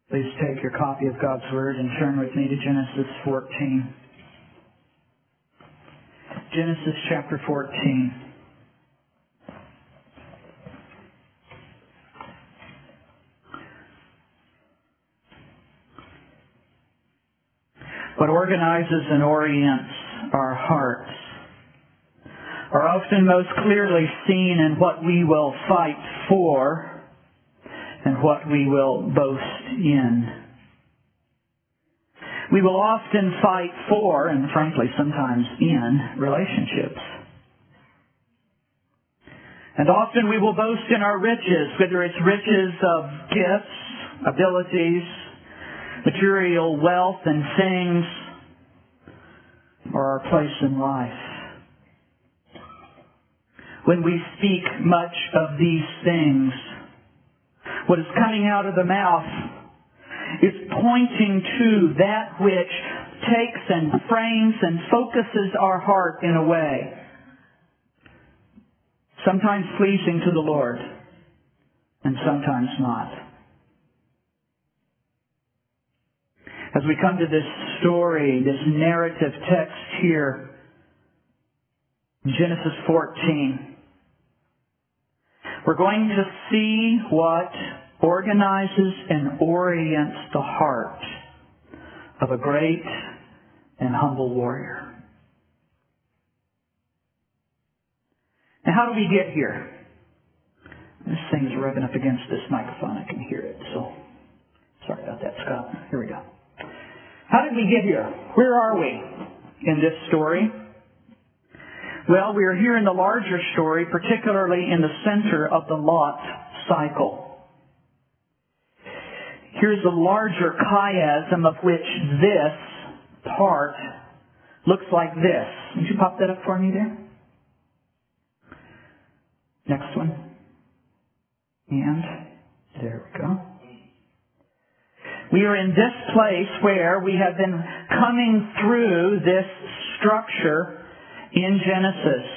Please take your copy of God's Word and turn with me to Genesis 14. Genesis chapter 14. What organizes and orients our hearts are often most clearly seen in what we will fight for and what we will boast in. We will often fight for, and frankly sometimes in, relationships. And often we will boast in our riches, whether it's riches of gifts, abilities, material wealth and things, or our place in life. When we speak much of these things, what is coming out of the mouth is pointing to that which takes and frames and focuses our heart in a way sometimes pleasing to the Lord and sometimes not. As we come to this story, this narrative text here, in Genesis 14, we're going to see what organizes and orients the heart of a great and humble warrior. Now, how do we get here? This thing's rubbing up against this microphone. I can hear it, so sorry about that, Scott. Here we go. How did we get here? Where are we in this story? Well, we are here in the larger story, particularly in the center of the Lot cycle. Here's the larger chiasm of which this part looks like this. Would you pop that up for me there? Next one. And there we go. We are in this place where we have been coming through this structure in Genesis.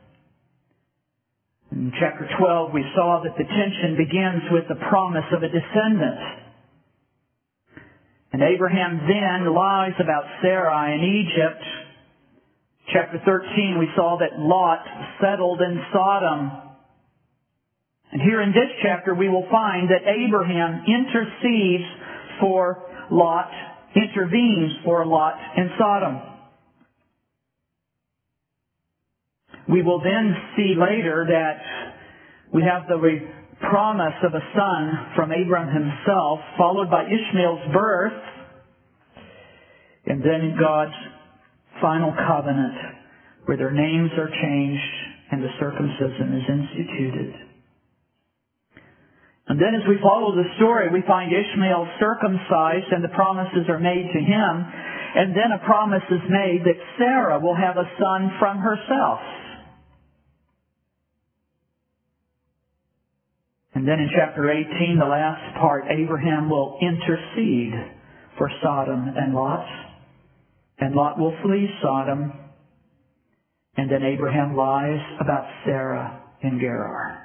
In chapter 12, we saw that the tension begins with the promise of a descendant. And Abraham then lies about Sarai in Egypt. Chapter 13, we saw that Lot settled in Sodom. And here in this chapter, we will find that Abraham intercedes for Lot, intervenes for Lot in Sodom. We will then see later that we have the promise of a son from Abraham himself, followed by Ishmael's birth, and then God's final covenant, where their names are changed and the circumcision is instituted. And then as we follow the story, we find Ishmael circumcised and the promises are made to him. And then a promise is made that Sarah will have a son from herself. And then in chapter 18, the last part, Abraham will intercede for Sodom and Lot. And Lot will flee Sodom. And then Abraham lies about Sarah in Gerar.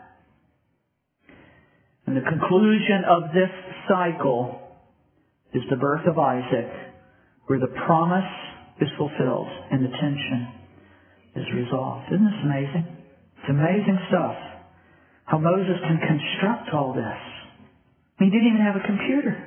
And the conclusion of this cycle is the birth of Isaac, where the promise is fulfilled and the tension is resolved. Isn't this amazing? It's amazing stuff. How Moses can construct all this. He didn't even have a computer.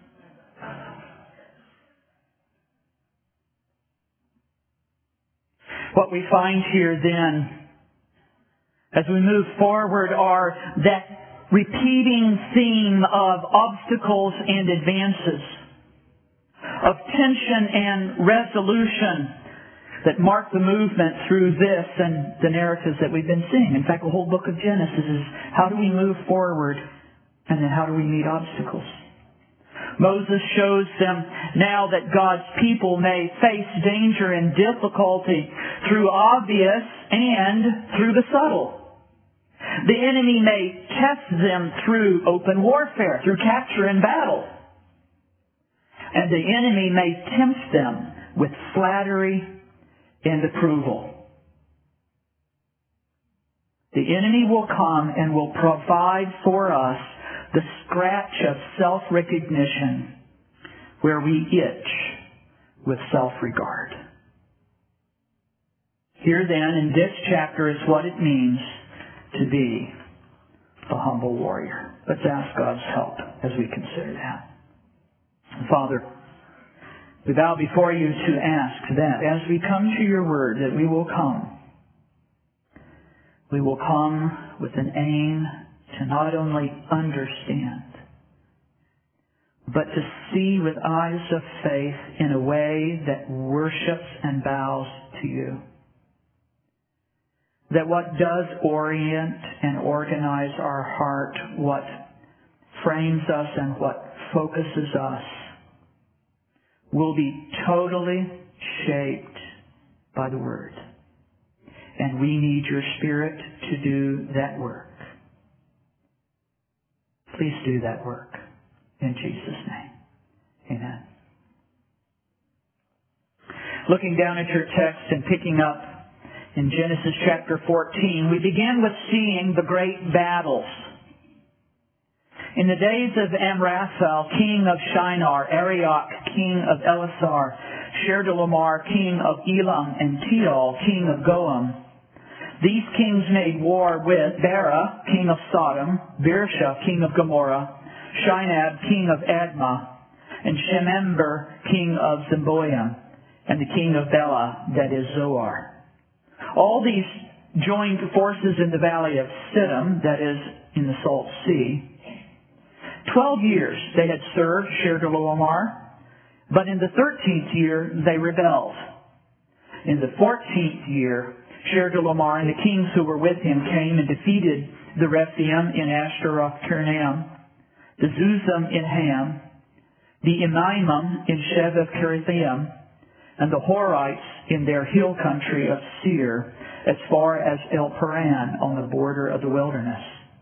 What we find here then, as we move forward, are that repeating theme of obstacles and advances, of tension and resolution that mark the movement through this and the narratives that we've been seeing. In fact, the whole book of Genesis is how do we move forward and then how do we meet obstacles? Moses shows them now that God's people may face danger and difficulty through obvious and through the subtle. The enemy may test them through open warfare, through capture and battle. And the enemy may tempt them with flattery and approval. The enemy will come and will provide for us the scratch of self-recognition where we itch with self-regard. Here then in this chapter is what it means to be a humble warrior. Let's ask God's help as we consider that. Father, we bow before you to ask that as we come to your word, that we will come. We will come with an aim to not only understand, but to see with eyes of faith in a way that worships and bows to you. That what does orient and organize our heart, what frames us and what focuses us, will be totally shaped by the Word. And we need your Spirit to do that work. Please do that work. In Jesus' name. Amen. Looking down at your text and picking up in Genesis chapter 14, we begin with seeing the great battles. In the days of Amraphel, king of Shinar, Arioch, king of Elasar, Chedorlaomer, king of Elam, and Tidal, king of Goam, these kings made war with Bera, king of Sodom, Birsha, king of Gomorrah, Shinab, king of Admah, and Shemember, king of Zeboim, and the king of Bela, that is Zoar. All these joined forces in the valley of Siddim, that is in the Salt Sea. 12 years they had served Chedorlaomer, but in the 13th year they rebelled. In the 14th year, Chedorlaomer and the kings who were with him came and defeated the Rephaim in Ashtaroth-Karnaim, the Zuzim in Ham, the Emimim in Shevath-Kirithaim, and the Horites in their hill country of Seir, as far as El Paran on the border of the wilderness.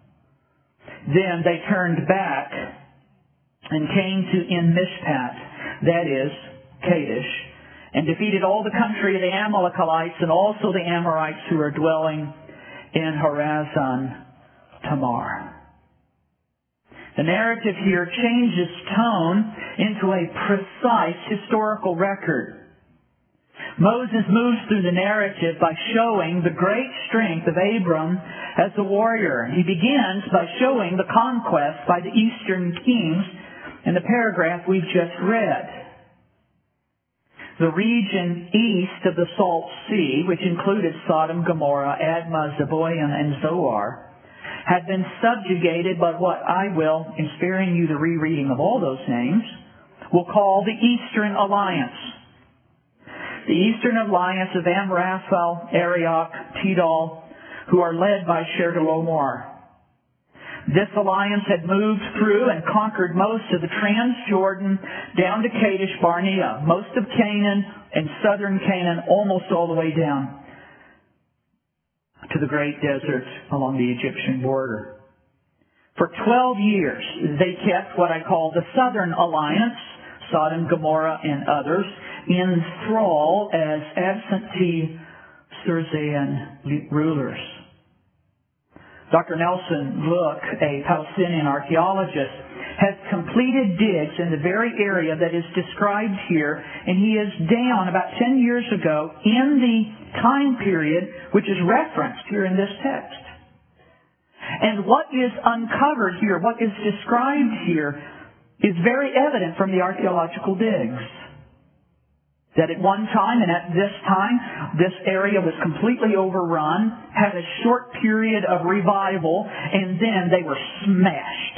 Then they turned back and came to En-Mishpat, that is, Kadesh, and defeated all the country of the Amalekites and also the Amorites who are dwelling in Harazan Tamar. The narrative here changes tone into a precise historical record. Moses moves through the narrative by showing the great strength of Abram as a warrior. He begins by showing the conquest by the eastern kings in the paragraph we've just read. The region east of the Salt Sea, which included Sodom, Gomorrah, Admah, Zeboim, and Zoar, had been subjugated by what I will, in sparing you the rereading of all those names, will call the Eastern Alliance. The Eastern Alliance of Amraphel, Arioch, Tidal, who are led by Chedorlaomer. This alliance had moved through and conquered most of the Transjordan down to Kadesh Barnea, most of Canaan and southern Canaan, almost all the way down to the great desert along the Egyptian border. For 12 years, they kept what I call the Southern Alliance, Sodom, Gomorrah, and others, in thrall as absentee Circean rulers. Dr. Nelson Look, a Palestinian archaeologist, has completed digs in the very area that is described here, and he is down about 10 years ago in the time period which is referenced here in this text. And what is uncovered here, what is described here, is very evident from the archaeological digs. That at one time and at this time, this area was completely overrun, had a short period of revival, and then they were smashed.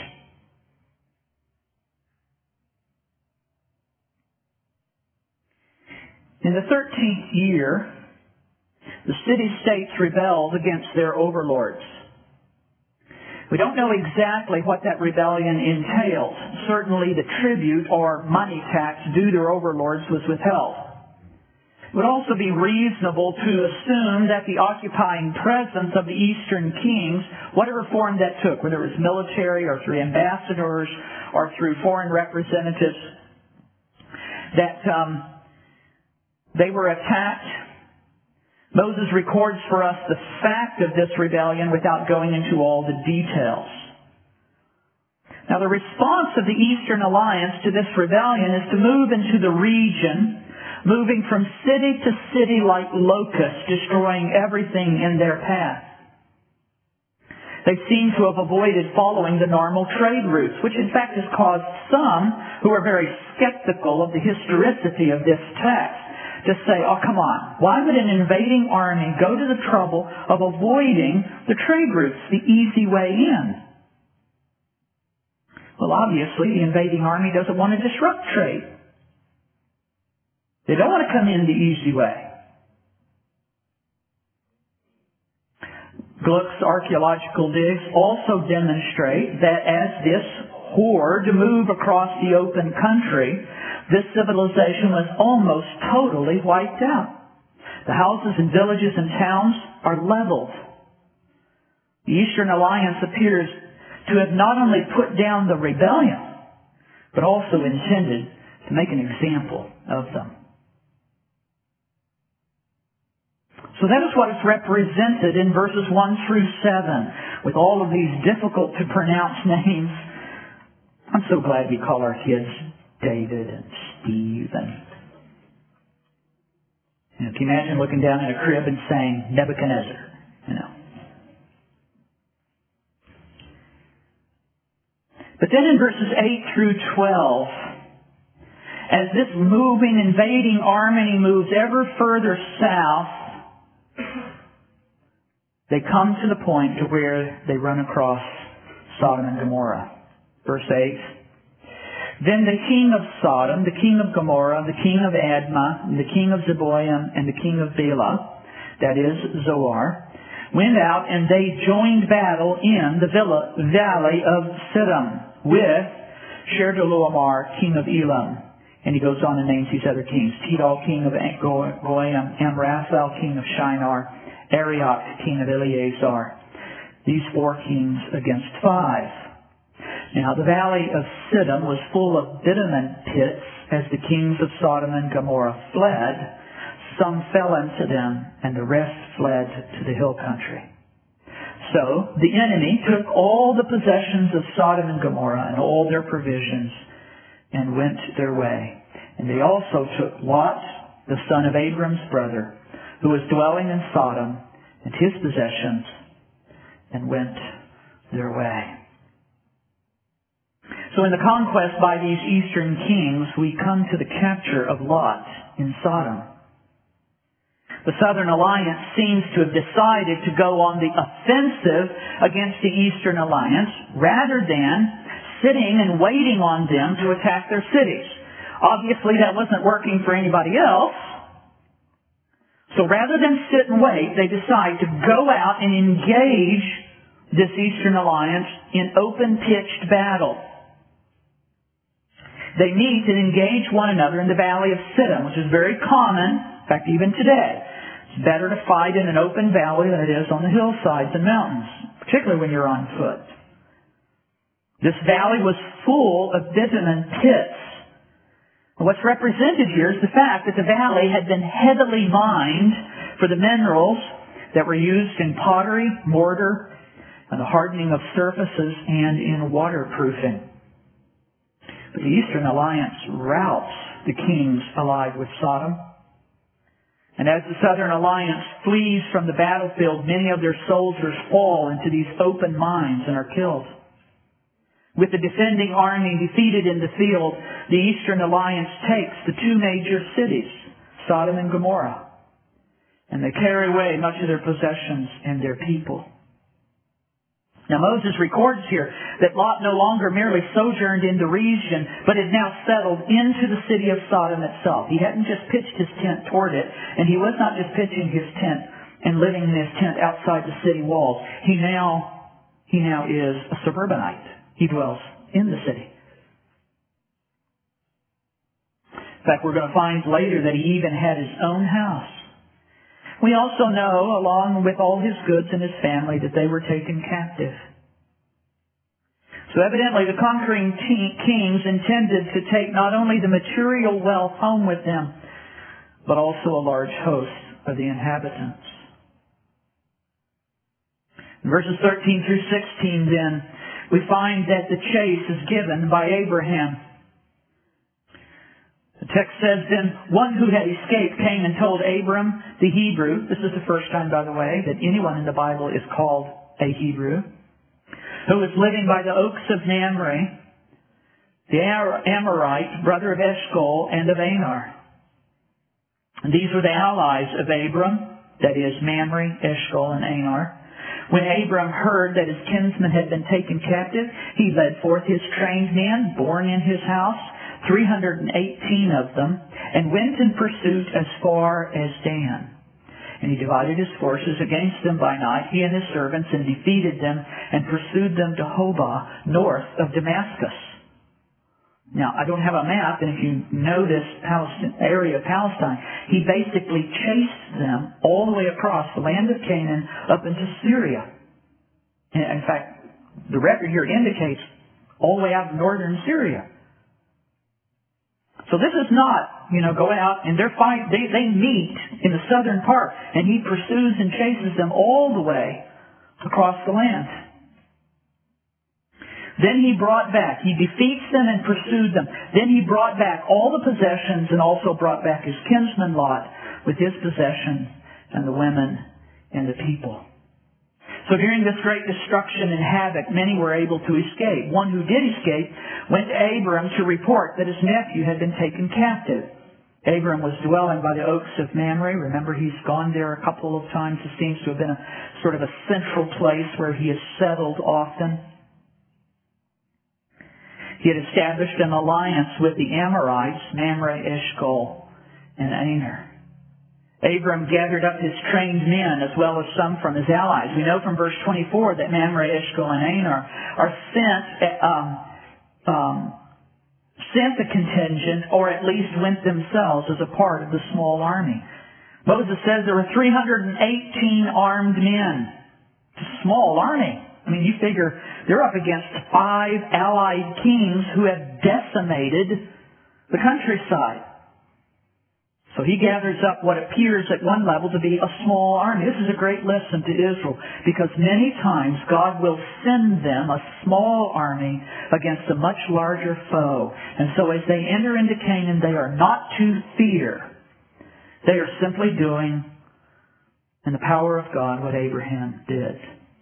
In the 13th year, the city-states rebelled against their overlords. We don't know exactly what that rebellion entailed. Certainly the tribute or money tax due their overlords was withheld. It would also be reasonable to assume that the occupying presence of the eastern kings, whatever form that took, whether it was military or through ambassadors or through foreign representatives, that they were attacked. Moses records for us the fact of this rebellion without going into all the details. Now the response of the Eastern Alliance to this rebellion is to move into the region, moving from city to city like locusts, destroying everything in their path. They seem to have avoided following the normal trade routes, which in fact has caused some who are very skeptical of the historicity of this text to say, oh, come on, why would an invading army go to the trouble of avoiding the trade routes, the easy way in? Well, obviously, the invading army doesn't want to disrupt trade. They don't want to come in the easy way. Gluck's archaeological digs also demonstrate that as this horde moved across the open country, this civilization was almost totally wiped out. The houses and villages and towns are leveled. The Eastern Alliance appears to have not only put down the rebellion, but also intended to make an example of them. So that is what is represented in verses 1 through 7, with all of these difficult to pronounce names. I'm so glad we call our kids David and Steve. And can you imagine looking down in a crib and saying Nebuchadnezzar? But then in verses 8 through 12, as this moving, invading army moves ever further south, they come to the point to where they run across Sodom and Gomorrah. Verse 8. Then the king of Sodom, the king of Gomorrah, the king of Admah, the king of Zeboim, and the king of Bela, that is Zoar, went out and they joined battle in the valley of Siddim with Sherdoluamar, king of Elam. And he goes on and names these other kings. Tidal, king of Goyim, Amraphel, king of Shinar, Arioch, king of Eleazar. These 4 kings against 5. Now the valley of Siddim was full of bitumen pits as the kings of Sodom and Gomorrah fled. Some fell into them, and the rest fled to the hill country. So the enemy took all the possessions of Sodom and Gomorrah and all their provisions and went their way. And they also took Lot, the son of Abram's brother, who was dwelling in Sodom, and his possessions, and went their way. So in the conquest by these eastern kings, we come to the capture of Lot in Sodom. The Southern Alliance seems to have decided to go on the offensive against the Eastern Alliance rather than sitting and waiting on them to attack their cities. Obviously, that wasn't working for anybody else. So rather than sit and wait, they decide to go out and engage this Eastern Alliance in open pitched battle. They meet and engage one another in the valley of Siddim, which is very common, in fact, even today. It's better to fight in an open valley than it is on the hillsides and mountains, particularly when you're on foot. This valley was full of bitumen pits. What's represented here is the fact that the valley had been heavily mined for the minerals that were used in pottery, mortar, and the hardening of surfaces, and in waterproofing. But the Eastern Alliance routs the kings allied with Sodom. And as the Southern Alliance flees from the battlefield, many of their soldiers fall into these open mines and are killed. With the defending army defeated in the field, the Eastern Alliance takes the 2 major cities, Sodom and Gomorrah, and they carry away much of their possessions and their people. Now Moses records here that Lot no longer merely sojourned in the region, but had now settled into the city of Sodom itself. He hadn't just pitched his tent toward it, and he was not just pitching his tent and living in his tent outside the city walls. He now is a suburbanite. He dwells in the city. In fact, we're going to find later that he even had his own house. We also know, along with all his goods and his family, that they were taken captive. So evidently the conquering kings intended to take not only the material wealth home with them, but also a large host of the inhabitants. In verses 13 through 16 then, we find that the chase is given by Abraham. The text says, then one who had escaped came and told Abram the Hebrew. This is the first time, by the way, that anyone in the Bible is called a Hebrew, who was living by the oaks of Mamre, the Amorite, brother of Eshcol and of Aner. And these were the allies of Abram, that is, Mamre, Eshcol, and Aner. When Abram heard that his kinsmen had been taken captive, he led forth his trained men, born in his house, 318 of them, and went in pursuit as far as Dan. And he divided his forces against them by night, he and his servants, and defeated them and pursued them to Hobah, north of Damascus. Now, I don't have a map, and if you know this area of Palestine, he basically chased them all the way across the land of Canaan up into Syria. In fact, the record here indicates all the way out of northern Syria. So this is not, going out and they meet in the southern part, and he pursues and chases them all the way across the land. Then he defeats them and pursued them. Then he brought back all the possessions and also brought back his kinsman Lot with his possessions and the women and the people. So during this great destruction and havoc, many were able to escape. One who did escape went to Abram to report that his nephew had been taken captive. Abram was dwelling by the oaks of Mamre. Remember, he's gone there a couple of times. It seems to have been a sort of a central place where he has settled often. He had established an alliance with the Amorites, Mamre, Eshcol, and Aner. Abram gathered up his trained men as well as some from his allies. We know from verse 24 that Mamre, Eshcol, and Aner are sent a contingent, or at least went themselves as a part of the small army. Moses says there were 318 armed men. It's a small army. I mean, you figure they're up against 5 allied kings who have decimated the countryside. So he gathers up what appears at one level to be a small army. This is a great lesson to Israel, because many times God will send them a small army against a much larger foe. And so as they enter into Canaan, they are not to fear. They are simply doing, in the power of God, what Abraham did.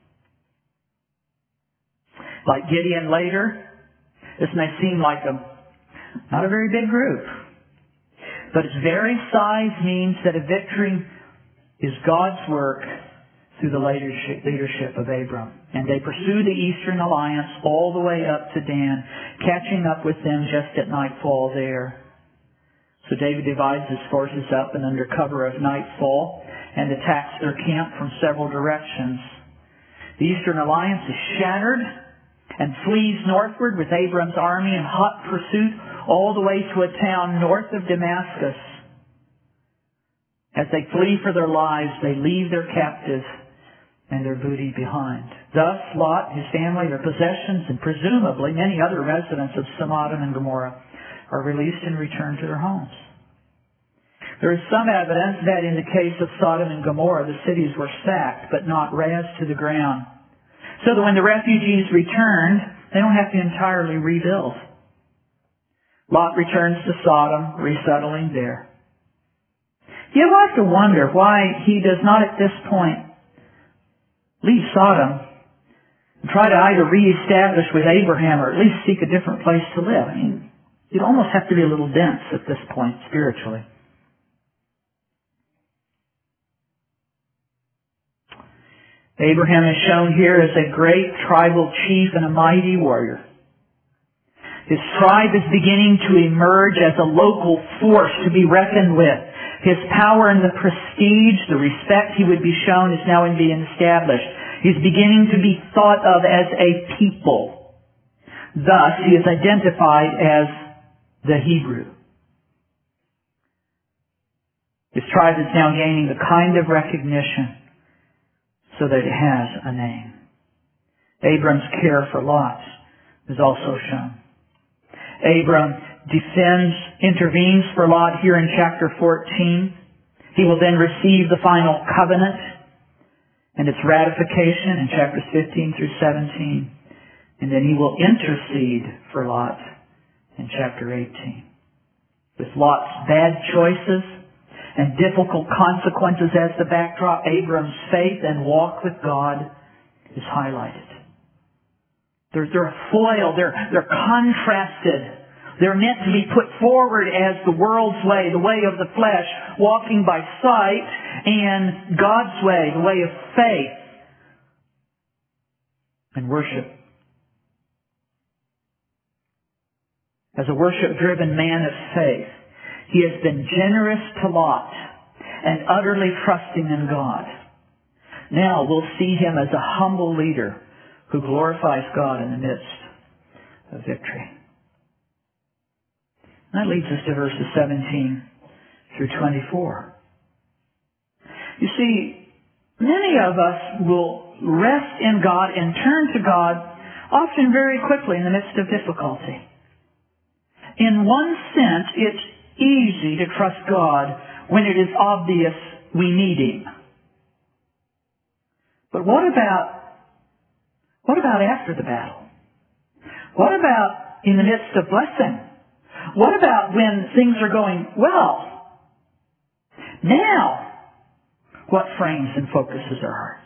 Like Gideon later, this may seem like not a very big group. But its very size means that a victory is God's work through the leadership of Abram. And they pursue the eastern alliance all the way up to Dan, catching up with them just at nightfall there. So David divides his forces up and under cover of nightfall and attacks their camp from several directions. The eastern alliance is shattered and flees northward with Abram's army in hot pursuit all the way to a town north of Damascus. As they flee for their lives, they leave their captives and their booty behind. Thus, Lot, his family, their possessions, and presumably many other residents of Sodom and Gomorrah are released and returned to their homes. There is some evidence that in the case of Sodom and Gomorrah, the cities were sacked but not razed to the ground, so that when the refugees returned, they don't have to entirely rebuild. Lot returns to Sodom, resettling there. You have to wonder why he does not at this point leave Sodom and try to either reestablish with Abraham or at least seek a different place to live. I mean, you'd almost have to be a little dense at this point spiritually. Abraham is shown here as a great tribal chief and a mighty warrior. His tribe is beginning to emerge as a local force to be reckoned with. His power and the prestige, the respect he would be shown is now being established. He's beginning to be thought of as a people. Thus, he is identified as the Hebrew. His tribe is now gaining the kind of recognition so that it has a name. Abram's care for Lot is also shown. Abram intervenes for Lot here in chapter 14. He will then receive the final covenant and its ratification in chapters 15 through 17. And then he will intercede for Lot in chapter 18. With Lot's bad choices and difficult consequences as the backdrop, Abram's faith and walk with God is highlighted. They're a foil. They're contrasted. They're meant to be put forward as the world's way, the way of the flesh, walking by sight, and God's way, the way of faith and worship. As a worship-driven man of faith, he has been generous to Lot and utterly trusting in God. Now we'll see him as a humble leader who glorifies God in the midst of victory. That leads us to verses 17 through 24. You see, many of us will rest in God and turn to God often very quickly in the midst of difficulty. In one sense, it's easy to trust God when it is obvious we need Him. But what about after the battle? What about in the midst of blessing? What about when things are going well? Now, what frames and focuses our hearts?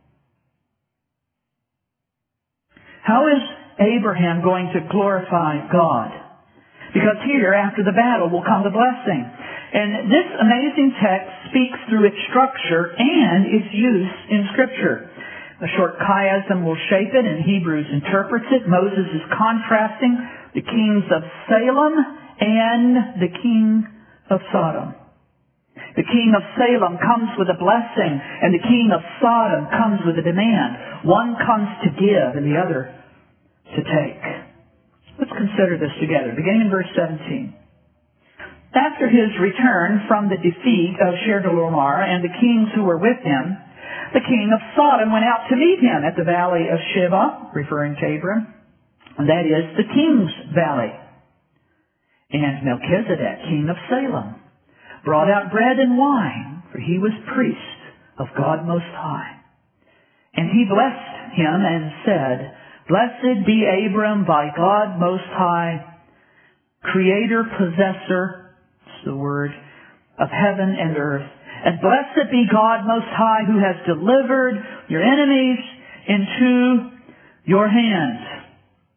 How is Abraham going to glorify God? Because here, after the battle, will come the blessing. And this amazing text speaks through its structure and its use in Scripture. A short chiasm will shape it, and Hebrews interprets it. Moses is contrasting the kings of Salem and the king of Sodom. The king of Salem comes with a blessing, and the king of Sodom comes with a demand. One comes to give, and the other to take. Let's consider this together, beginning in verse 17. After his return from the defeat of Chedorlaomer and the kings who were with him, the king of Sodom went out to meet him at the valley of Sheba, referring to Abram, and that is the king's valley. And Melchizedek, king of Salem, brought out bread and wine, for he was priest of God Most High. And he blessed him and said, Blessed be Abram by God Most High, Creator, Possessor, that's the word, of heaven and earth. And blessed be God Most High, who has delivered your enemies into your hands.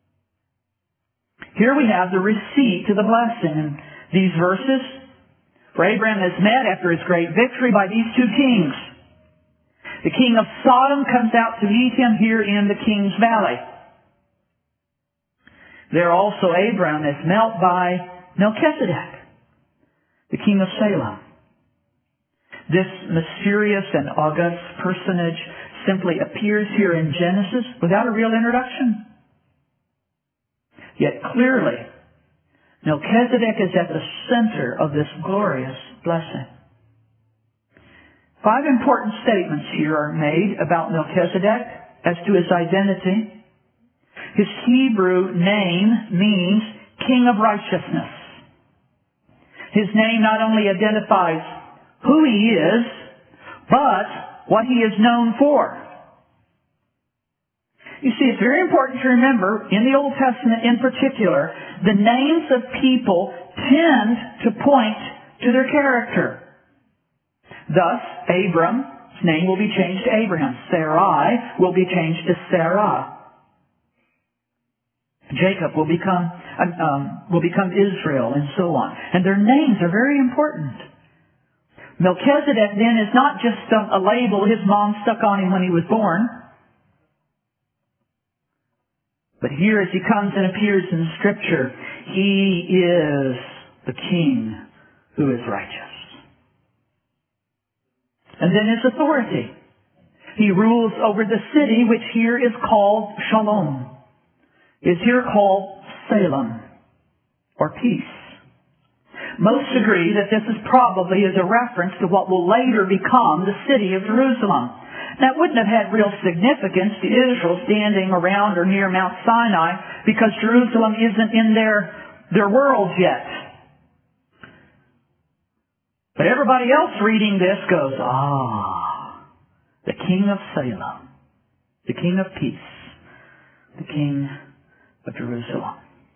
Here we have the receipt to the blessing in these verses. For Abraham is met after his great victory by these two kings. The king of Sodom comes out to meet him here in the king's valley. There also Abraham is met by Melchizedek, the king of Salem. This mysterious and august personage simply appears here in Genesis without a real introduction. Yet clearly, Melchizedek is at the center of this glorious blessing. 5 important statements here are made about Melchizedek as to his identity. His Hebrew name means King of Righteousness. His name not only identifies who he is, but what he is known for. You see, it's very important to remember, in the Old Testament in particular, the names of people tend to point to their character. Thus, Abram's name will be changed to Abraham. Sarai will be changed to Sarah. Jacob will become Israel, and so on. And their names are very important. Melchizedek then is not just a label his mom stuck on him when he was born. But here as he comes and appears in Scripture, he is the King who is righteous. And then his authority. He rules over the city which here is called Shalom. Is here called Salem, or peace. Most agree that this is probably as a reference to what will later become the city of Jerusalem. That wouldn't have had real significance to Israel standing around or near Mount Sinai because Jerusalem isn't in their world yet. But everybody else reading this goes, the King of Salem, the King of Peace. the King of Jerusalem.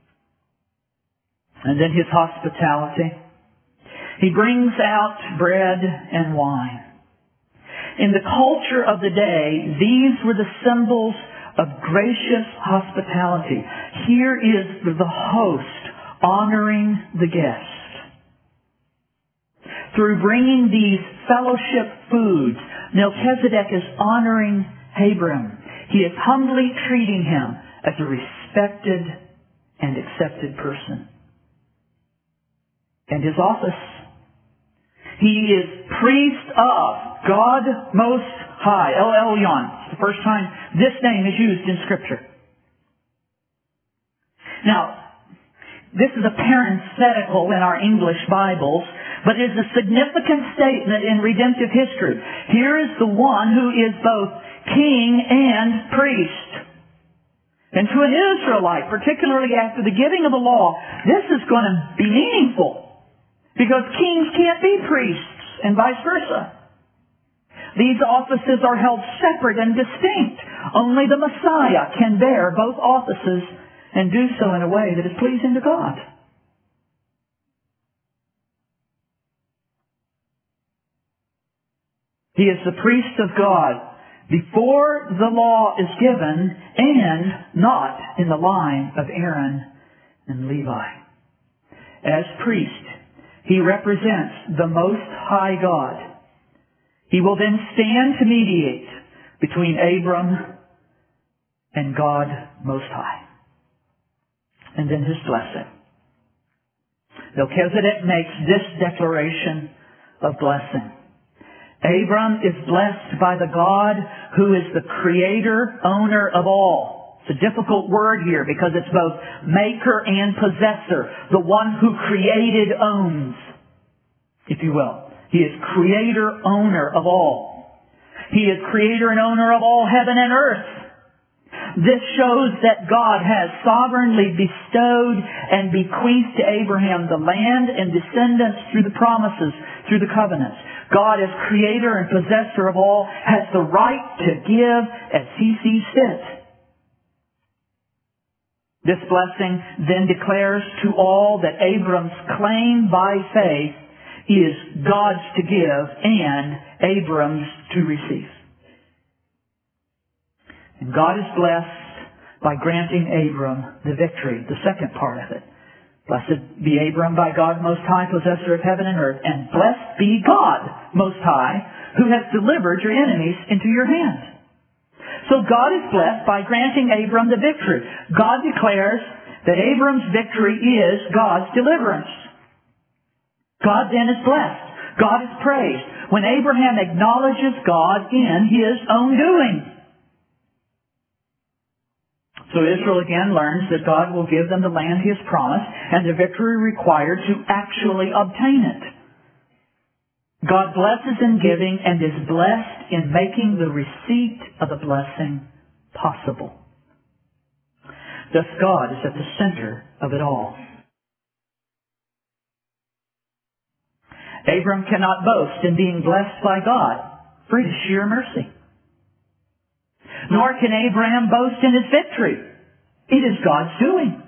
And then his hospitality. He brings out bread and wine. In the culture of the day, these were the symbols of gracious hospitality. Here is the host honoring the guest. Through bringing these fellowship foods, Melchizedek is honoring Abram. He is humbly treating him as a respected and accepted person. And his office. He is priest of God Most High. El Elyon. It's the first time this name is used in Scripture. Now, this is a parenthetical in our English Bibles, but it is a significant statement in redemptive history. Here is the one who is both king and priest. And to an Israelite, particularly after the giving of the law, this is going to be meaningful. Because kings can't be priests, and vice versa. These offices are held separate and distinct. Only the Messiah can bear both offices and do so in a way that is pleasing to God. He is the priest of God before the law is given and not in the line of Aaron and Levi. As priest, he represents the Most High God. He will then stand to mediate between Abram and God Most High. And then his blessing. Melchizedek makes this declaration of blessing. Abram is blessed by the God who is the creator, owner of all. It's a difficult word here because it's both maker and possessor. The one who created owns, if you will. He is creator, owner of all. He is creator and owner of all heaven and earth. This shows that God has sovereignly bestowed and bequeathed to Abraham the land and descendants through the promises, through the covenants. God as creator and possessor of all has the right to give as He sees fit. This blessing then declares to all that Abram's claim by faith is God's to give and Abram's to receive. And God is blessed by granting Abram the victory, the second part of it. Blessed be Abram by God Most High, possessor of heaven and earth, and blessed be God Most High, who has delivered your enemies into your hand. So God is blessed by granting Abram the victory. God declares that Abram's victory is God's deliverance. God then is blessed. God is praised when Abraham acknowledges God in his own doing. So Israel again learns that God will give them the land He has promised and the victory required to actually obtain it. God blesses in giving and is blessed in making the receipt of the blessing possible. Thus God is at the center of it all. Abram cannot boast in being blessed by God, for it is sheer mercy. Nor can Abraham boast in his victory. It is God's doing.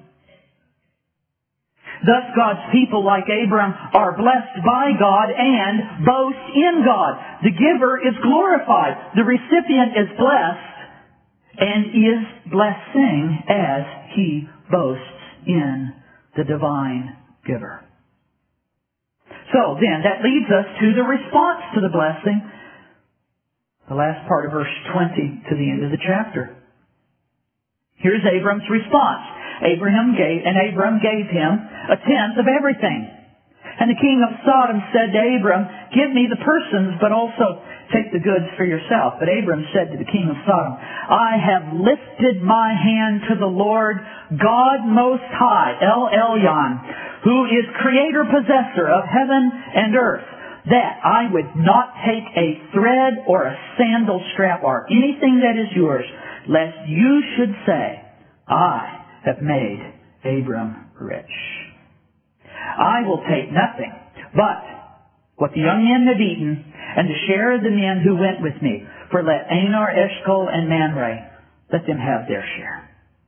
Thus God's people like Abram are blessed by God and boast in God. The giver is glorified. The recipient is blessed and is blessing as he boasts in the divine giver. So then, that leads us to the response to the blessing. The last part of verse 20 to the end of the chapter. Here's Abram's response. Abram gave him a tenth of everything. And the king of Sodom said to Abram, "Give me the persons, but also take the goods for yourself." But Abram said to the king of Sodom, "I have lifted my hand to the Lord, God Most High, El Elyon, who is creator possessor of heaven and earth, that I would not take a thread or a sandal strap or anything that is yours, lest you should say, I have made Abram rich. I will take nothing but what the young men have eaten, and the share of the men who went with me. For let Anar, Eshcol, and Mamre, let them have their share."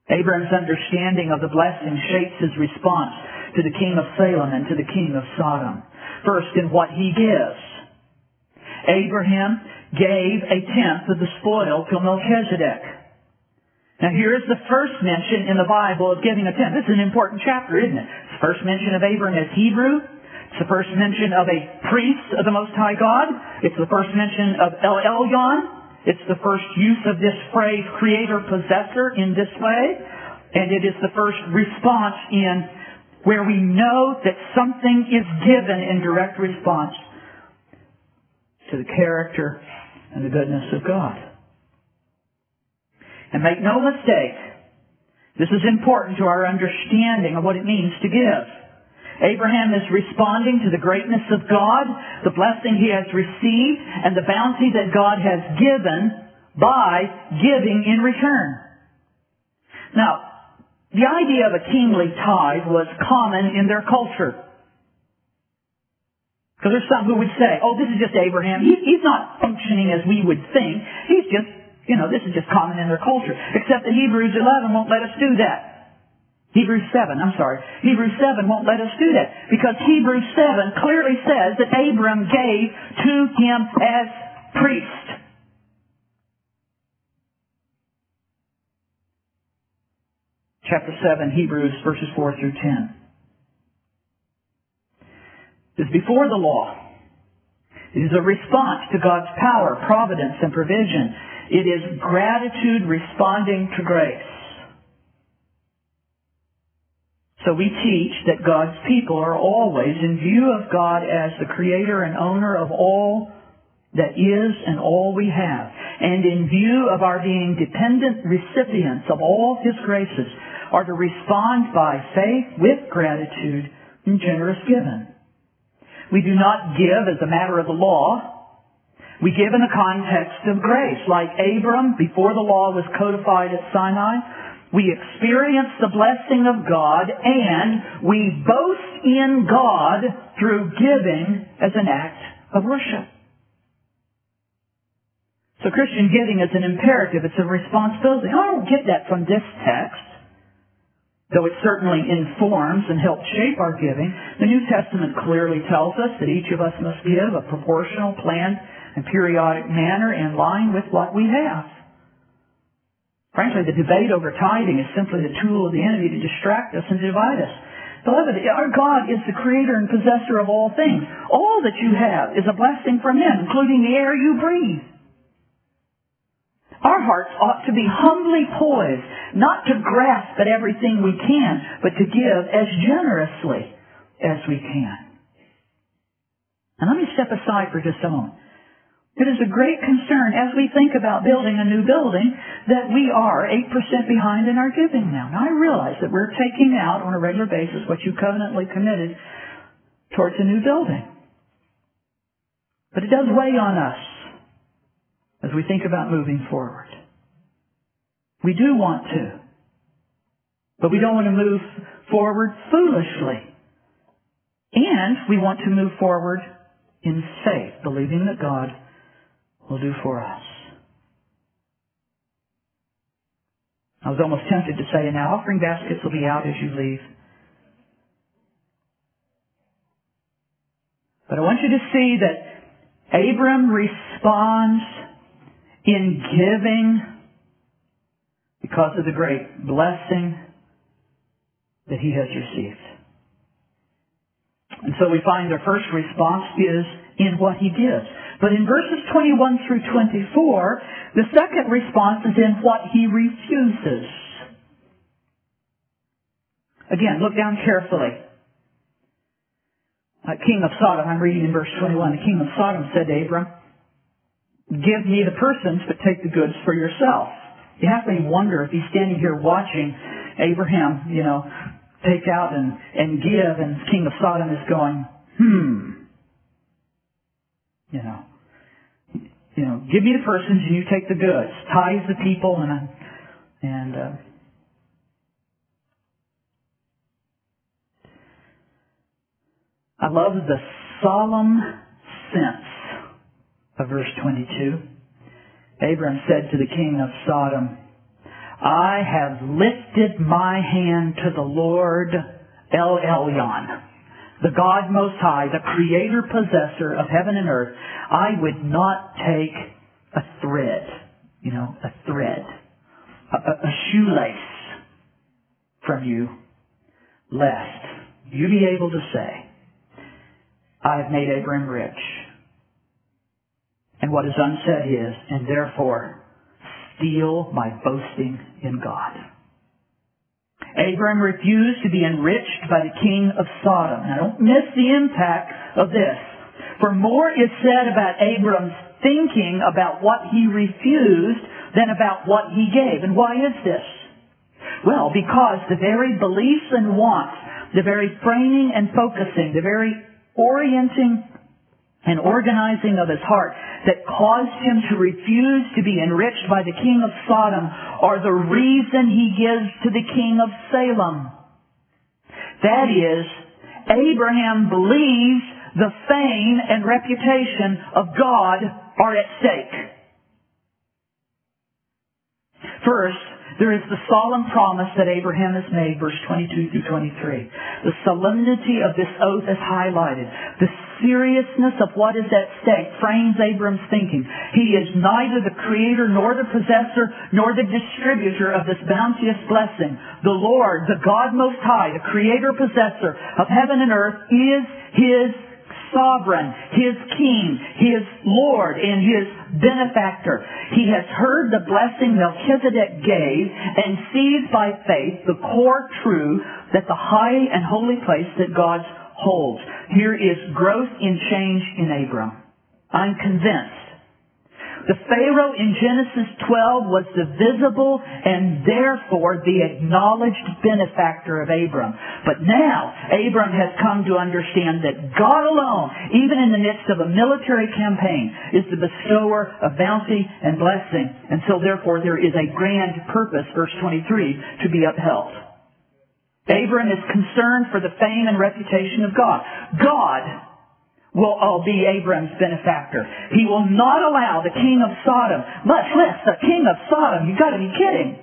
Abraham's understanding of the blessing shapes his response to the king of Salem and to the king of Sodom. First, in what he gives. Abraham gave a tenth of the spoil to Melchizedek. Now here is the first mention in the Bible of giving a tenth. This is an important chapter, isn't it? It's the first mention of Abraham as Hebrew. It's the first mention of a priest of the Most High God. It's the first mention of El Elyon. It's the first use of this phrase, creator-possessor, in this way. And it is the first response in where we know that something is given in direct response to the character and the goodness of God. And make no mistake, this is important to our understanding of what it means to give. Abraham is responding to the greatness of God, the blessing he has received, and the bounty that God has given by giving in return. Now, the idea of a kingly tithe was common in their culture. Because there's some who would say, oh, this is just Abraham. He's not functioning as we would think. He's just, this is just common in their culture. Except that Hebrews 11 won't let us do that. Hebrews 7 won't let us do that. Because Hebrews 7 clearly says that Abram gave to him as priest. Chapter 7, Hebrews, verses 4 through 10. It is before the law. It is a response to God's power, providence, and provision. It is gratitude responding to grace. So we teach that God's people are always, in view of God as the creator and owner of all that is and all we have, and in view of our being dependent recipients of all His graces, are to respond by faith with gratitude and generous giving. We do not give as a matter of the law. We give in the context of grace. Like Abram, before the law was codified at Sinai, we experience the blessing of God and we boast in God through giving as an act of worship. So Christian giving is an imperative. It's a responsibility. I don't get that from this text, though it certainly informs and helps shape our giving. The New Testament clearly tells us that each of us must give a proportional, planned, and periodic manner in line with what we have. Frankly, the debate over tithing is simply the tool of the enemy to distract us and divide us. Beloved, our God is the creator and possessor of all things. All that you have is a blessing from Him, including the air you breathe. Our hearts ought to be humbly poised, not to grasp at everything we can, but to give as generously as we can. And let me step aside for just a moment. It is a great concern as we think about building a new building that we are 8% behind in our giving now. Now I realize that we're taking out on a regular basis what you covenantly committed towards a new building. But it does weigh on us as we think about moving forward. We do want to, but we don't want to move forward foolishly. And we want to move forward in faith, believing that God will do for us. I was almost tempted to say, now offering baskets will be out as you leave. But I want you to see that Abram responds in giving because of the great blessing that he has received. And so we find our first response is in what he gives. But in verses 21 through 24, the second response is in what he refuses. Again, look down carefully. King of Sodom, I'm reading in verse 21, the king of Sodom said to Abram, give me the persons, but take the goods for yourself. You have to wonder if he's standing here watching Abraham, take out and give, and the king of Sodom is going, give me the persons and you take the goods. Tithe the people and I love the solemn sense of verse 22. Abram said to the king of Sodom, I have lifted my hand to the Lord El Elyon, the God Most High, the Creator, Possessor of heaven and earth. I would not take a thread, a shoelace from you, lest you be able to say, I have made Abram rich. And what is unsaid is, and therefore, steal my boasting in God. Abram refused to be enriched by the king of Sodom. Now don't miss the impact of this. For more is said about Abram's thinking about what he refused than about what he gave. And why is this? Well, because the very beliefs and wants, the very framing and focusing, the very orienting and organizing of his heart that caused him to refuse to be enriched by the king of Sodom are the reason he gives to the king of Salem. That is, Abraham believes the fame and reputation of God are at stake. First, there is the solemn promise that Abraham has made, verse 22 through 23. The solemnity of this oath is highlighted. The seriousness of what is at stake frames Abram's thinking. He is neither the creator nor the possessor nor the distributor of this bounteous blessing. The Lord, the God Most High, the creator, possessor of heaven and earth, is His sovereign, His king, His Lord, and His benefactor. He has heard the blessing Melchizedek gave and sees by faith the core truth that the high and holy place that God holds. Here is growth in change in Abram. I'm convinced. The Pharaoh in Genesis 12 was the visible and therefore the acknowledged benefactor of Abram. But now, Abram has come to understand that God alone, even in the midst of a military campaign, is the bestower of bounty and blessing. And so therefore there is a grand purpose, verse 23, to be upheld. Abram is concerned for the fame and reputation of God. God will be Abram's benefactor. He will not allow the king of Sodom, much less the king of Sodom. You've got to be kidding.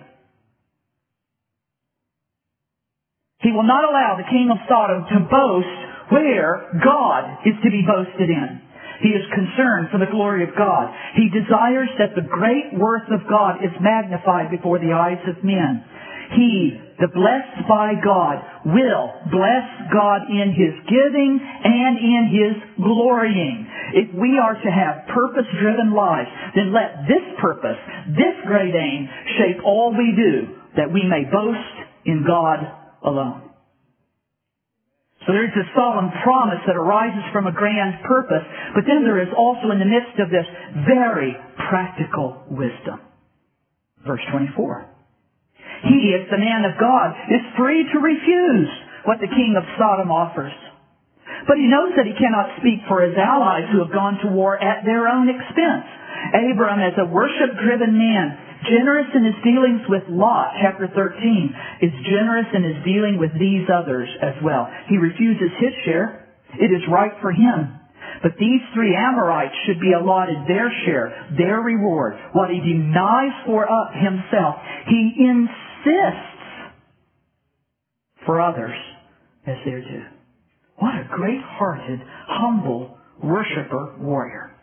He will not allow the king of Sodom to boast where God is to be boasted in. He is concerned for the glory of God. He desires that the great worth of God is magnified before the eyes of men. He, the blessed by God, will bless God in His giving and in His glorying. If we are to have purpose-driven lives, then let this purpose, this great aim, shape all we do, that we may boast in God alone. So there's a solemn promise that arises from a grand purpose, but then there is also in the midst of this very practical wisdom. Verse 24. He, as the man of God, is free to refuse what the king of Sodom offers. But he knows that he cannot speak for his allies who have gone to war at their own expense. Abram, as a worship-driven man, generous in his dealings with Lot, chapter 13, is generous in his dealing with these others as well. He refuses his share. It is right for him. But these three Amorites should be allotted their share, their reward. What he denies for himself, he insists for others as their due. What a great-hearted, humble worshiper warrior.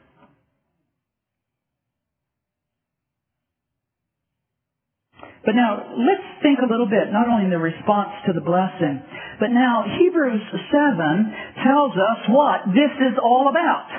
But now, let's think a little bit, not only in the response to the blessing, but now Hebrews 7 tells us what this is all about.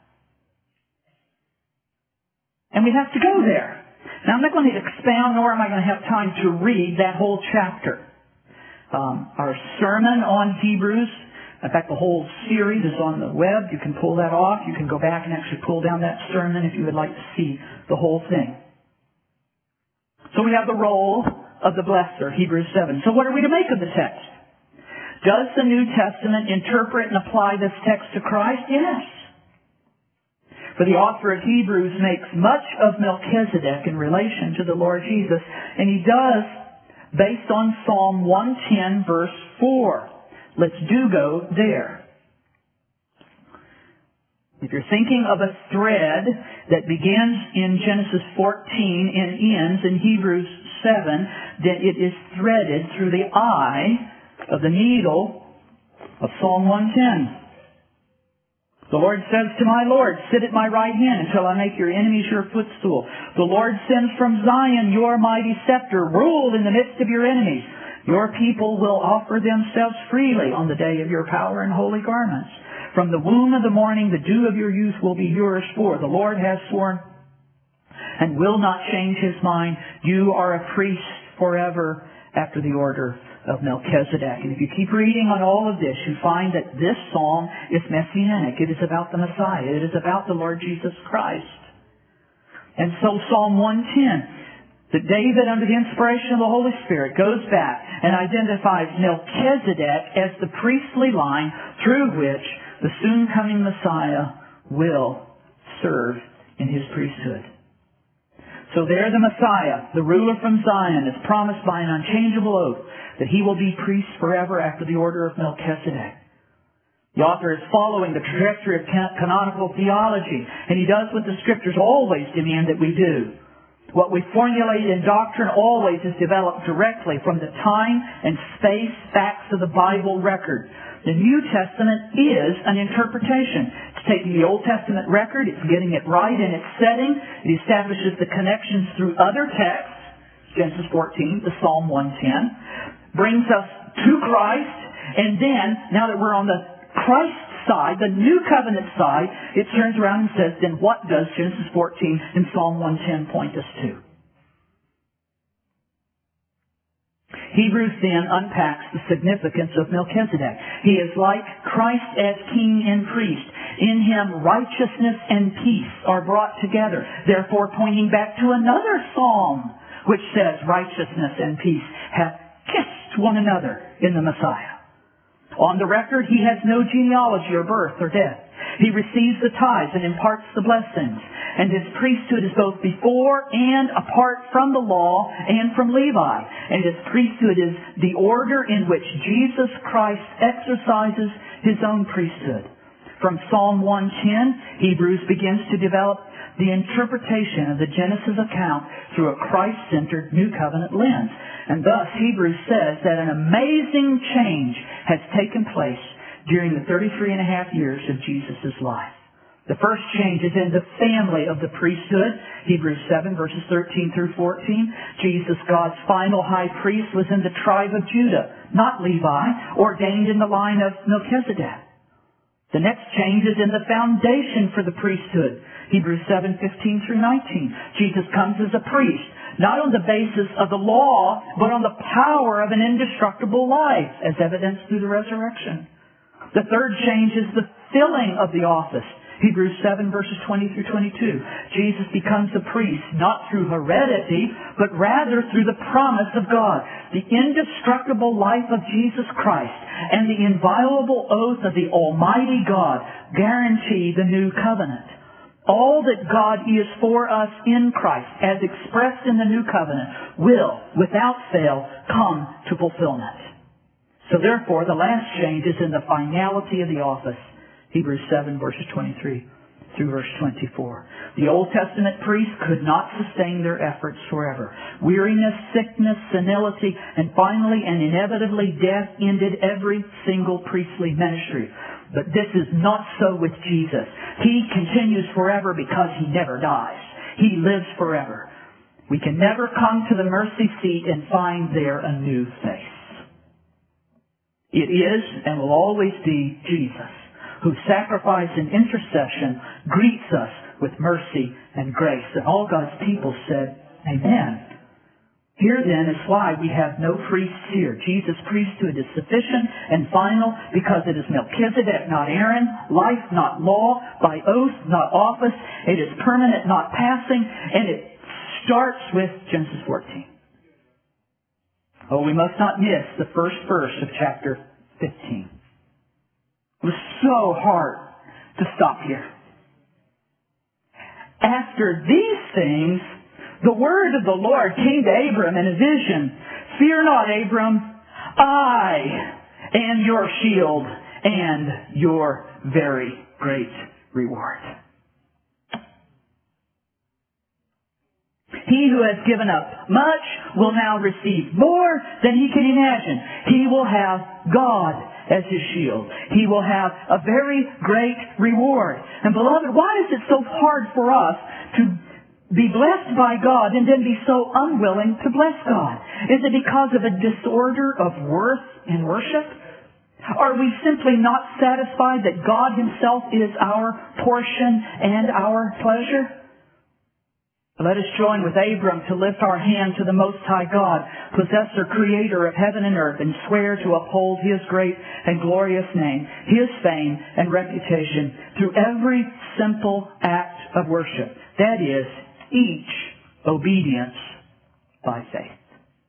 And we have to go there. Now, I'm not going to expound, nor am I going to have time to read that whole chapter. Our sermon on Hebrews, in fact, the whole series is on the web. You can pull that off. You can go back and actually pull down that sermon if you would like to see the whole thing. So we have the role of the blesser, Hebrews 7. So what are we to make of the text? Does the New Testament interpret and apply this text to Christ? Yes. For the author of Hebrews makes much of Melchizedek in relation to the Lord Jesus, and he does based on Psalm 110, verse 4. Let's go there. If you're thinking of a thread that begins in Genesis 14 and ends in Hebrews then it is threaded through the eye of the needle of Psalm 110. The Lord says to my Lord, sit at my right hand until I make your enemies your footstool. The Lord sends from Zion your mighty scepter, rule in the midst of your enemies. Your people will offer themselves freely on the day of your power and holy garments. From the womb of the morning, the dew of your youth will be yours, for the Lord has sworn and will not change His mind. You are a priest forever after the order of Melchizedek. And if you keep reading on all of this, you find that this psalm is messianic. It is about the Messiah. It is about the Lord Jesus Christ. And so Psalm 110, that David, under the inspiration of the Holy Spirit, goes back and identifies Melchizedek as the priestly line through which the soon-coming Messiah will serve in His priesthood. So there the Messiah, the ruler from Zion, is promised by an unchangeable oath that He will be priest forever after the order of Melchizedek. The author is following the trajectory of canonical theology, and he does what the Scriptures always demand that we do. What we formulate in doctrine always is developed directly from the time and space facts of the Bible record. The New Testament is an interpretation. It's taking the Old Testament record, it's getting it right in its setting, it establishes the connections through other texts, Genesis 14 to Psalm 110, brings us to Christ, and then, now that we're on the Christ side, the New Covenant side, it turns around and says, then what does Genesis 14 and Psalm 110 point us to? Hebrews then unpacks the significance of Melchizedek. He is like Christ as king and priest. In Him righteousness and peace are brought together, therefore pointing back to another psalm which says righteousness and peace have kissed one another in the Messiah. On the record, He has no genealogy or birth or death. He receives the tithes and imparts the blessings. And His priesthood is both before and apart from the law and from Levi. And His priesthood is the order in which Jesus Christ exercises His own priesthood. From Psalm 110, Hebrews begins to develop the interpretation of the Genesis account through a Christ-centered New Covenant lens. And thus, Hebrews says that an amazing change has taken place during the 33 and a half years of Jesus' life. The first change is in the family of the priesthood. Hebrews 7 verses 13 through 14. Jesus, God's final high priest, was in the tribe of Judah, not Levi, ordained in the line of Melchizedek. The next change is in the foundation for the priesthood. Hebrews 7:15 through 19. Jesus comes as a priest, not on the basis of the law, but on the power of an indestructible life, as evidenced through the resurrection. The third change is the filling of the office. Hebrews 7 verses 20 through 22. Jesus becomes a priest, not through heredity, but rather through the promise of God. The indestructible life of Jesus Christ and the inviolable oath of the Almighty God guarantee the new covenant. All that God is for us in Christ, as expressed in the new covenant, will, without fail, come to fulfillment. So therefore, the last change is in the finality of the office. Hebrews 7 verses 23 through verse 24. The Old Testament priests could not sustain their efforts forever. Weariness, sickness, senility, and finally and inevitably death ended every single priestly ministry. But this is not so with Jesus. He continues forever because He never dies. He lives forever. We can never come to the mercy seat and find there a new face. It is and will always be Jesus, whose sacrifice and intercession greets us with mercy and grace. And all God's people said, Amen. Here then is why we have no priests here. Jesus' priesthood is sufficient and final because it is Melchizedek, not Aaron, life, not law, by oath, not office. It is permanent, not passing, and it starts with Genesis 14. Oh, we must not miss the first verse of chapter 15. It was so hard to stop here. After these things, the word of the Lord came to Abram in a vision. Fear not, Abram. I am your shield and your very great reward. He who has given up much will now receive more than he can imagine. He will have God as his shield. He will have a very great reward. And beloved, why is it so hard for us to be blessed by God and then be so unwilling to bless God? Is it because of a disorder of worth in worship? Are we simply not satisfied that God himself is our portion and our pleasure? Let us join with Abram to lift our hand to the Most High God, possessor, creator of heaven and earth, and swear to uphold his great and glorious name, his fame and reputation through every simple act of worship. That is, each obedience by faith.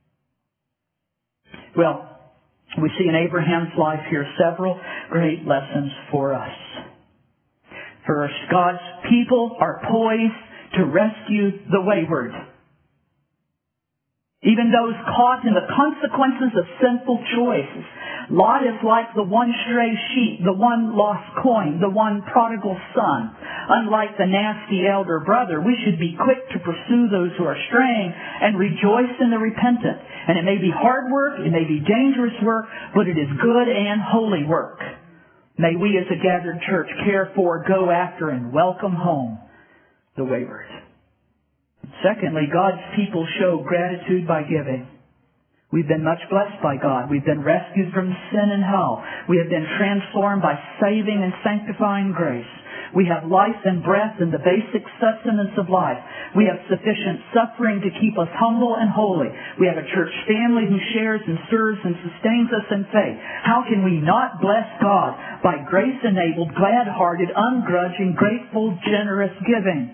Well, we see in Abraham's life here several great lessons for us. First, God's people are poised to rescue the wayward. Even those caught in the consequences of sinful choices. Lot is like the one stray sheep, the one lost coin, the one prodigal son. Unlike the nasty elder brother, we should be quick to pursue those who are straying and rejoice in the repentant. And it may be hard work, it may be dangerous work, but it is good and holy work. May we as a gathered church care for, go after, and welcome home the wayward. Secondly, God's people show gratitude by giving. We've been much blessed by God. We've been rescued from sin and hell. We have been transformed by saving and sanctifying grace. We have life and breath and the basic sustenance of life. We have sufficient suffering to keep us humble and holy. We have a church family who shares and serves and sustains us in faith. How can we not bless God by grace-enabled, glad-hearted, ungrudging, grateful, generous giving?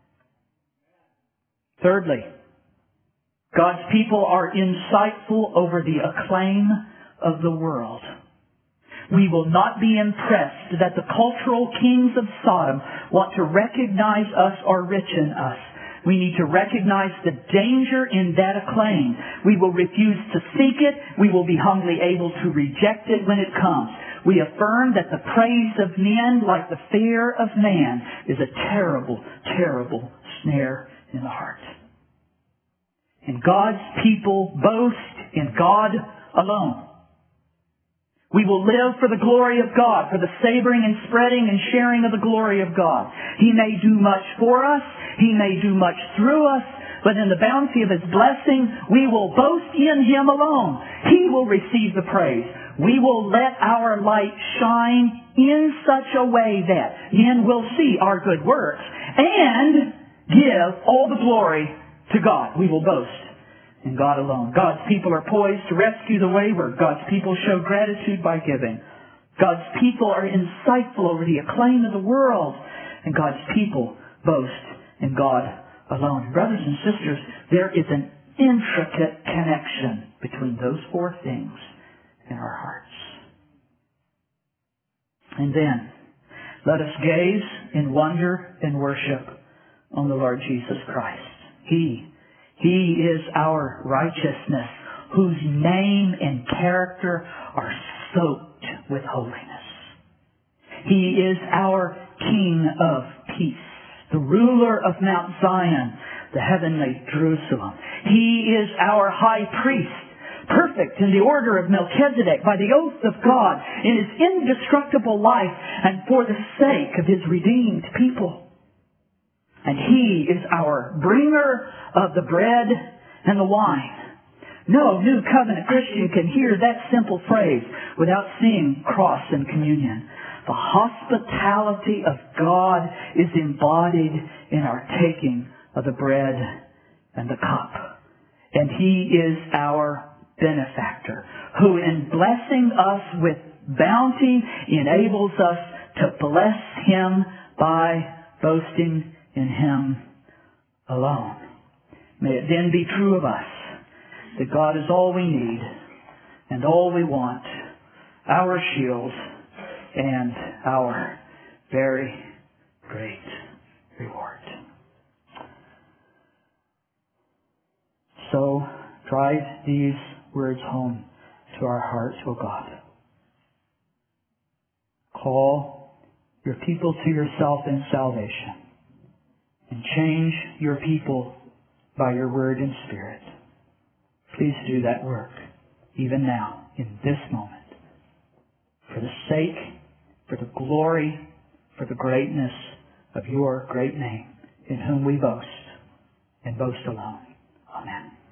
Thirdly, God's people are insightful over the acclaim of the world. We will not be impressed that the cultural kings of Sodom want to recognize us or rich in us. We need to recognize the danger in that acclaim. We will refuse to seek it. We will be humbly able to reject it when it comes. We affirm that the praise of men, like the fear of man, is a terrible, terrible snare in the heart. And God's people boast in God alone. We will live for the glory of God, for the savoring and spreading and sharing of the glory of God. He may do much for us. He may do much through us. But in the bounty of His blessing, we will boast in Him alone. He will receive the praise. We will let our light shine in such a way that men will see our good works and give all the glory to God. We will boast in God alone. God's people are poised to rescue the wayward. God's people show gratitude by giving. God's people are insightful over the acclaim of the world. And God's people boast in God alone. Brothers and sisters, there is an intricate connection between those four things in our hearts. And then, let us gaze in wonder and worship on the Lord Jesus Christ. He is our righteousness, whose name and character are soaked with holiness. He is our King of peace, the ruler of Mount Zion, the heavenly Jerusalem. He is our high priest, perfect in the order of Melchizedek, by the oath of God, in His indestructible life, and for the sake of His redeemed people. And He is our bringer of the bread and the wine. No New Covenant Christian can hear that simple phrase without seeing cross and communion. The hospitality of God is embodied in our taking of the bread and the cup. And He is our benefactor, who in blessing us with bounty enables us to bless Him by boasting in Him alone. May it then be true of us that God is all we need and all we want, our shield and our very great reward. So, drive these words home to our hearts, O God. Call your people to yourself in salvation, and change your people by your Word and Spirit. Please do that work, even now, in this moment, for the sake, for the glory, for the greatness of your great name, in whom we boast, and boast alone. Amen.